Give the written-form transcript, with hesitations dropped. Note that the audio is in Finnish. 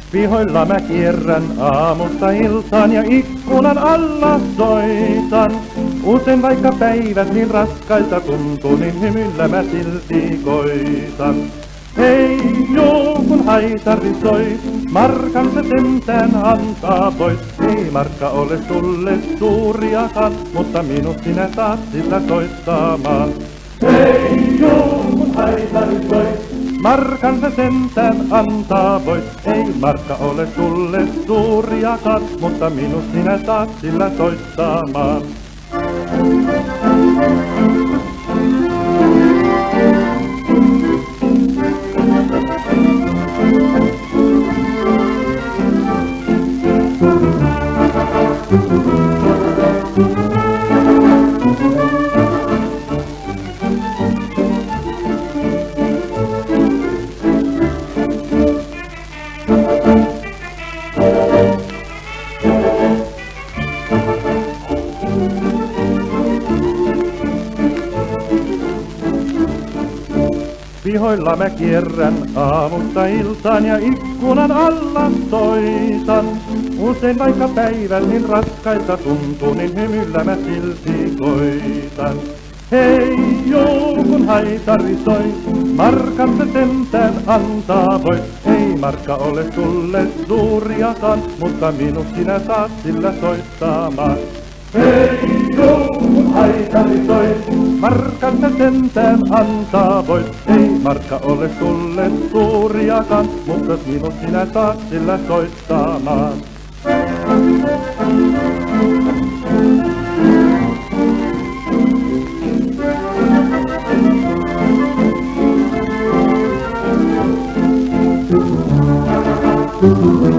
Pihoilla mä kierrän aamusta iltaan ja ikkunan alla soitan. Usein vaikka päivät niin raskailta tuntuu, niin hymyllä mä silti koitan. Hei, kun haitari soi, markan se sentään antaa pois. Ei markka ole sulle suuriakaan, mutta minut sinä saat sillä soittamaan. Hei, kun haitari soi, markan se sentään antaa pois. Ei markka ole sulle suuriakaan, mutta minut sinä saat sillä soittamaan. Pihoilla mä kierrän aamusta iltaan ja ikkunan alla soitan. Usein vaikka päivät niin raskailta tuntuu, niin hymyllä mä silti koitan. Hei, kun haitari soi, markan se sentään antaa pois. Ei markka ole sulle suuriakaan, mutta minut sinä saat sillä soittamaan. Hei, kun haitari soi, markan se sentään antaa pois. Ei markka ole sulle suuriakaan, mutta minut sinä saat sillä soittamaan. Thank you.